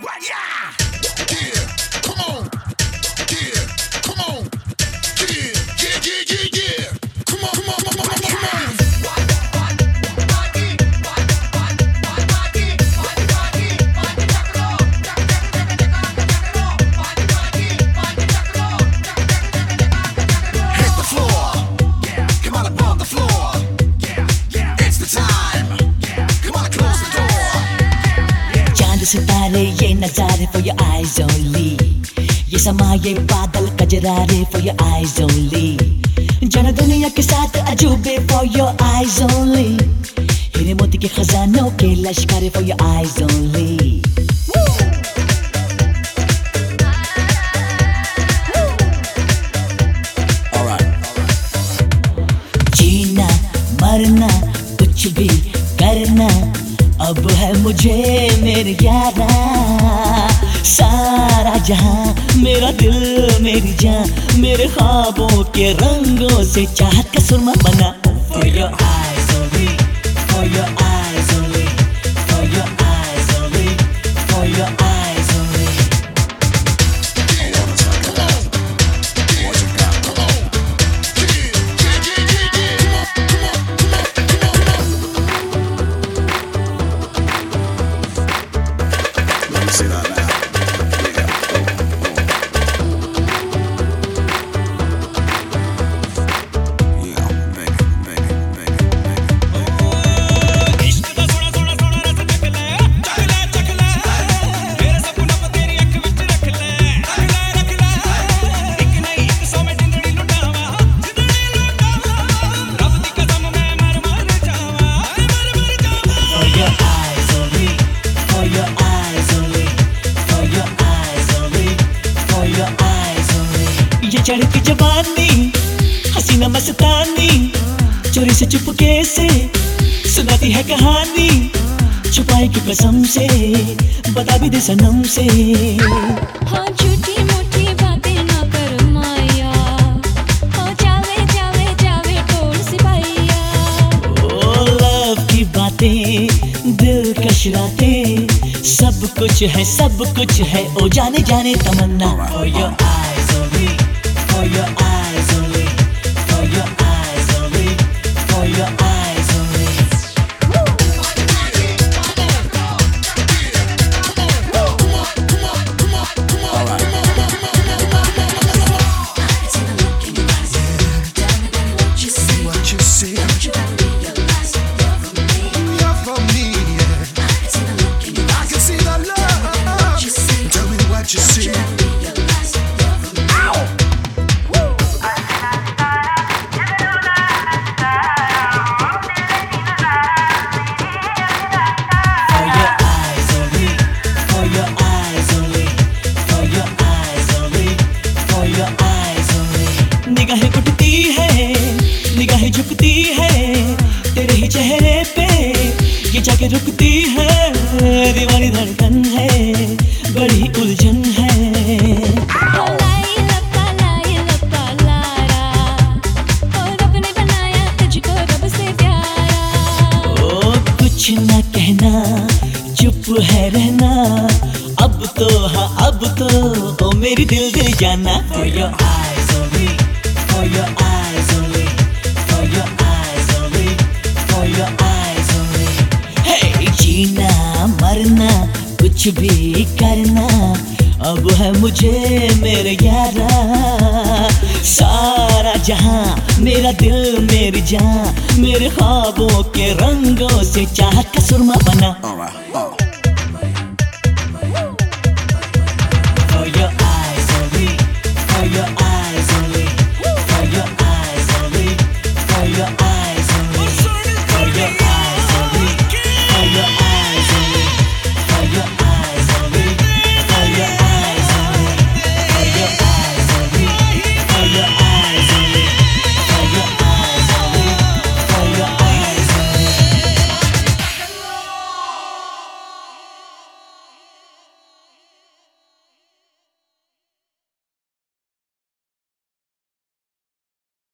सितारे ये नजारे for your eyes only, ये समा ये बादल कजरारे for your eyes only, जाना दुनिया के साथ अजूबे for your eyes only, हीरे मोती के खजानों के लश्कारे for your eyes only. जीना मरना कुछ भी करना अब है मुझे मेरे यारा, सारा जहां मेरा दिल मेरी जान मेरे ख्वाबों के रंगों से चाहत का सुरमा बना. For your eyes only, for your eyes only, for your eyes only, for your eyes only. Say that now. चढ़ की जवानी हसीना मस्तानी चोरी से चुपके से सुनाती है कहानी, छुपाई की कसम से बता भी दे सनम से. हाँ झूठी मूठी बातें ना कर माया, हाँ जावे जावे जावे टोल सिपाहिया. ओ लव की बातें दिल कश रातें सब कुछ है ओ जाने जाने तमन्ना. For your eyes only, for your eyes only, for your eyes only, for your eyes only. What you see, you're for me, yeah. I can see the love. Tell me what you see. निगाहें उठती है निगाहें झुकती है तेरे ही चेहरे पे ये जाके रुकती है, दीवानी धड़कन है बड़ी उलझन है. लाई लपा लारा, और रब ने बनाया तुझको रब से प्यारा. ओ कुछ ना कहना चुप है रहना अब तो हाँ अब तो ओ मेरी दिल दे जाना. For your eyes only, for your eyes only, for your eyes only, for your eyes only. Hey जीना मरना कुछ भी करना अब है मुझे मेरे यारा, सारा जहां मेरा दिल मेरी जान मेरे ख्वाबों के रंगों से चाहत का सुरमा बना.